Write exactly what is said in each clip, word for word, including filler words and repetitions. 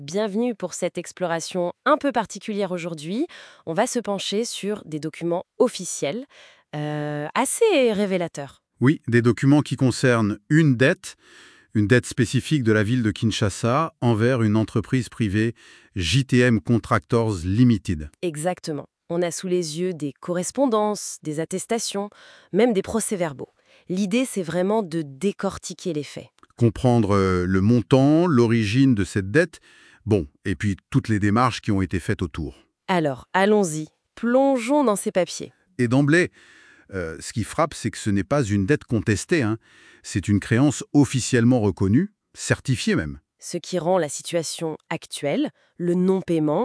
Bienvenue pour cette exploration un peu particulière aujourd'hui. On va se pencher sur des documents officiels, euh, assez révélateurs. Oui, des documents qui concernent une dette, une dette spécifique de la ville de Kinshasa envers une entreprise privée, J T M Contractors Limited. Exactement. On a sous les yeux des correspondances, des attestations, même des procès-verbaux. L'idée, c'est vraiment de décortiquer les faits. Comprendre euh, le montant, l'origine de cette dette, bon, et puis toutes les démarches qui ont été faites autour. Alors, allons-y. Plongeons dans ces papiers. Et d'emblée, euh, ce qui frappe, c'est que ce n'est pas une dette contestée, hein. C'est une créance officiellement reconnue, certifiée même. Ce qui rend la situation actuelle, le non-paiement,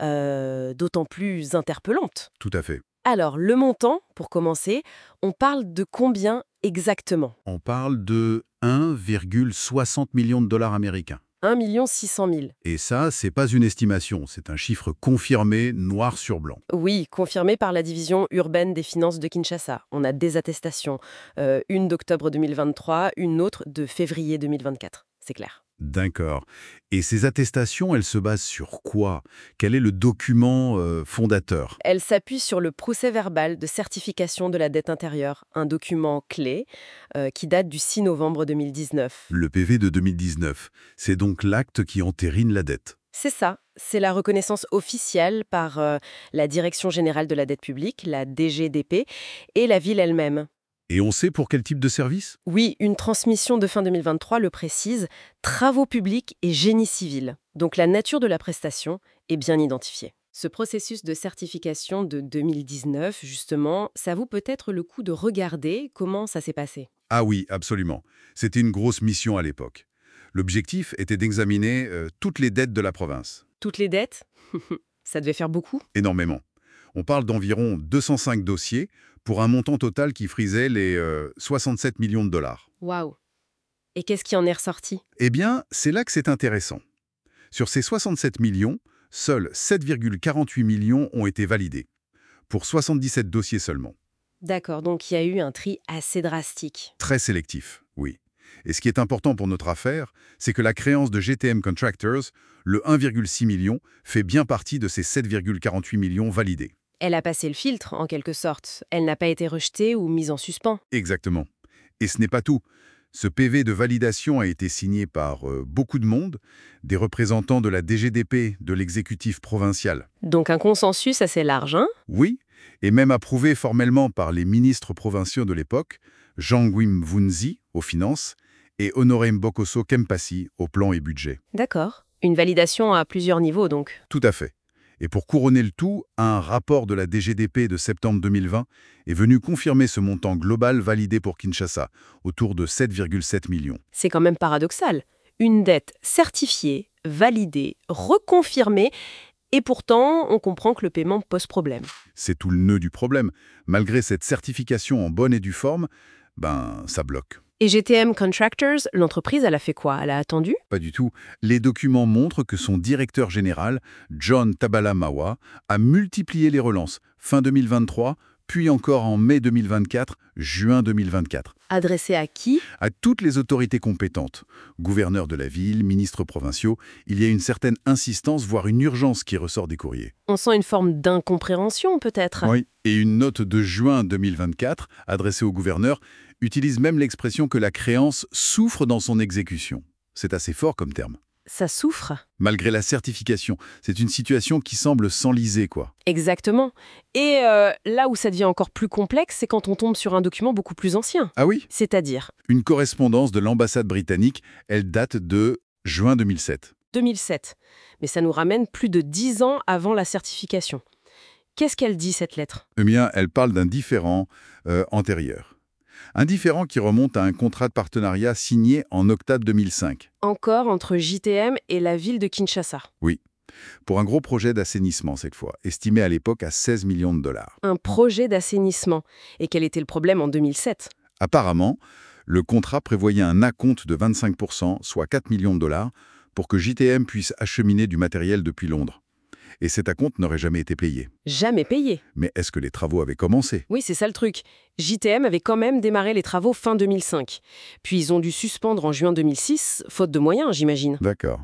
euh, d'autant plus interpellante. Tout à fait. Alors, le montant, pour commencer, on parle de combien exactement? On parle de un virgule soixante million de dollars américains. un million six cent mille. Et ça, c'est pas une estimation, c'est un chiffre confirmé, noir sur blanc. Oui, confirmé par la division urbaine des finances de Kinshasa. On a des attestations, euh, une d'octobre deux mille vingt-trois, une autre de février deux mille vingt-quatre. C'est clair. D'accord. Et ces attestations, elles se basent sur quoi? Quel est le document euh, fondateur? Elle s'appuie sur le procès-verbal de certification de la dette intérieure, un document clé euh, qui date du six novembre deux mille dix-neuf. Le P V de deux mille dix-neuf. C'est donc l'acte qui entérine la dette. C'est ça, c'est la reconnaissance officielle par euh, la Direction générale de la dette publique, la D G D P, et la ville elle-même. Et on sait pour quel type de service? Oui, une transmission de fin deux mille vingt-trois le précise, travaux publics et génie civil. Donc la nature de la prestation est bien identifiée. Ce processus de certification de deux mille dix-neuf, justement, ça vaut peut-être le coup de regarder comment ça s'est passé. Ah oui, absolument. C'était une grosse mission à l'époque. L'objectif était d'examiner euh, toutes les dettes de la province. Toutes les dettes? Ça devait faire beaucoup. Énormément. On parle d'environ deux cent cinq dossiers pour un montant total qui frisait les euh, soixante-sept millions de dollars. Waouh! Et qu'est-ce qui en est ressorti? Eh bien, c'est là que c'est intéressant. Sur ces soixante-sept millions, seuls sept virgule quarante-huit millions ont été validés, pour soixante-dix-sept dossiers seulement. D'accord, donc il y a eu un tri assez drastique. Très sélectif, oui. Et ce qui est important pour notre affaire, c'est que la créance de G T M Contractors, le un virgule six million, fait bien partie de ces sept virgule quarante-huit millions validés. Elle a passé le filtre, en quelque sorte. Elle n'a pas été rejetée ou mise en suspens. Exactement. Et ce n'est pas tout. Ce P V de validation a été signé par euh, beaucoup de monde, des représentants de la D G D P, de l'exécutif provincial. Donc un consensus assez large, hein? Oui, et même approuvé formellement par les ministres provinciaux de l'époque, Jean-Guy Mvunzi, aux finances, et Honoré Mbokosso Kempassi, au plan et budget. D'accord. Une validation à plusieurs niveaux, donc. Tout à fait. Et pour couronner le tout, un rapport de la D G D P de septembre deux mille vingt est venu confirmer ce montant global validé pour Kinshasa, autour de sept virgule sept millions. C'est quand même paradoxal. Une dette certifiée, validée, reconfirmée, et pourtant, on comprend que le paiement pose problème. C'est tout le nœud du problème. Malgré cette certification en bonne et due forme, ben, ça bloque. Et G T M Contractors, l'entreprise, elle a fait quoi? Elle a attendu? Pas du tout. Les documents montrent que son directeur général, John Tabalamawa, a multiplié les relances, fin deux mille vingt-trois, puis encore en mai deux mille vingt-quatre, juin deux mille vingt-quatre. Adressé à qui? À toutes les autorités compétentes, gouverneurs de la ville, ministres provinciaux, il y a une certaine insistance, voire une urgence qui ressort des courriers. On sent une forme d'incompréhension, peut-être. Oui, et une note de juin deux mille vingt-quatre, adressée au gouverneur, utilise même l'expression que la créance souffre dans son exécution. C'est assez fort comme terme. Ça souffre. Malgré la certification, c'est une situation qui semble s'enliser, quoi. Exactement. Et euh, là où ça devient encore plus complexe, c'est quand on tombe sur un document beaucoup plus ancien. Ah oui? C'est-à-dire Une correspondance de l'ambassade britannique, elle date de juin deux mille sept. deux mille sept. Mais ça nous ramène plus de dix ans avant la certification. Qu'est-ce qu'elle dit, cette lettre? Eh bien, elle parle d'un différend euh, antérieur. Un différend qui remonte à un contrat de partenariat signé en octobre deux mille cinq. Encore entre J T M et la ville de Kinshasa. Oui, pour un gros projet d'assainissement cette fois, estimé à l'époque à seize millions de dollars. Un projet d'assainissement. Et quel était le problème en deux mille sept? Apparemment, le contrat prévoyait un acompte de vingt-cinq pour cent, soit quatre millions de dollars, pour que J T M puisse acheminer du matériel depuis Londres. Et cet acompte n'aurait jamais été payé. Jamais payé. Mais est-ce que les travaux avaient commencé? Oui, c'est ça le truc. J T M avait quand même démarré les travaux fin deux mille cinq. Puis ils ont dû suspendre en juin deux mille six, faute de moyens, j'imagine. D'accord.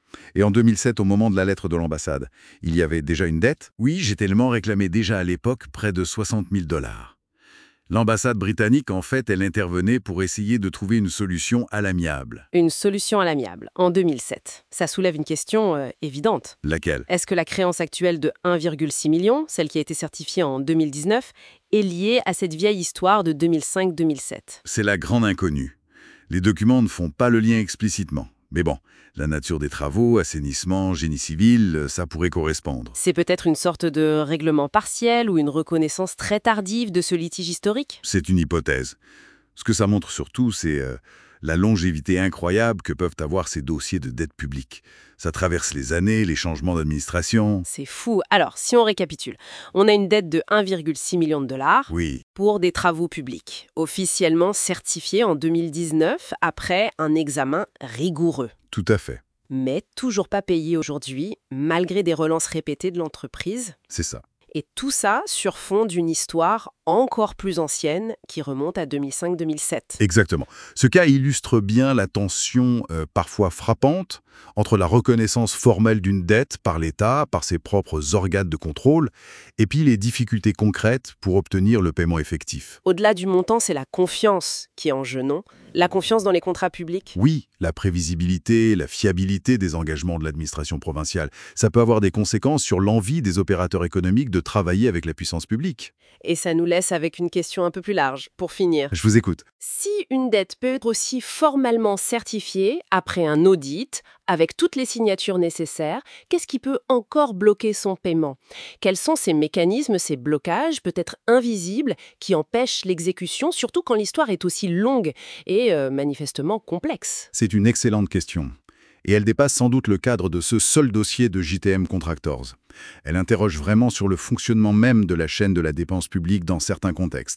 Et en deux mille sept, au moment de la lettre de l'ambassade, il y avait déjà une dette? Oui, Getelman réclamait déjà à l'époque près de soixante mille dollars. L'ambassade britannique, en fait, elle intervenait pour essayer de trouver une solution à l'amiable. Une solution à l'amiable, en deux mille sept. Ça soulève une question euh, évidente. Laquelle? Est-ce que la créance actuelle de un virgule six million, celle qui a été certifiée en deux mille dix-neuf, est liée à cette vieille histoire de deux mille cinq deux mille sept? C'est la grande inconnue. Les documents ne font pas le lien explicitement. Mais bon, la nature des travaux, assainissement, génie civil, ça pourrait correspondre. C'est peut-être une sorte de règlement partiel ou une reconnaissance très tardive de ce litige historique? C'est une hypothèse. Ce que ça montre surtout, c'est euh, la longévité incroyable que peuvent avoir ces dossiers de dette publique. Ça traverse les années, les changements d'administration. C'est fou. Alors, si on récapitule, on a une dette de un virgule six million de dollars Oui, pour des travaux publics, officiellement certifiés en deux mille dix-neuf après un examen rigoureux. tout à fait. Mais toujours pas payés aujourd'hui, malgré des relances répétées de l'entreprise. C'est ça. Et tout ça sur fond d'une histoire encore plus ancienne qui remonte à deux mille cinq deux mille sept. Exactement. Ce cas illustre bien la tension euh, parfois frappante entre la reconnaissance formelle d'une dette par l'État, par ses propres organes de contrôle, et puis les difficultés concrètes pour obtenir le paiement effectif. Au-delà du montant, c'est la confiance qui est en jeu, non? La confiance dans les contrats publics. Oui, la prévisibilité, la fiabilité des engagements de l'administration provinciale, ça peut avoir des conséquences sur l'envie des opérateurs économiques de travailler avec la puissance publique. Et ça nous laisse avec une question un peu plus large, pour finir. Je vous écoute. Si une dette peut être aussi formellement certifiée après un audit, avec toutes les signatures nécessaires, qu'est-ce qui peut encore bloquer son paiement? Quels sont ces mécanismes, ces blocages, peut-être invisibles, qui empêchent l'exécution, surtout quand l'histoire est aussi longue et euh, manifestement complexe? C'est une excellente question. Et elle dépasse sans doute le cadre de ce seul dossier de J T M Contractors. Elle interroge vraiment sur le fonctionnement même de la chaîne de la dépense publique dans certains contextes.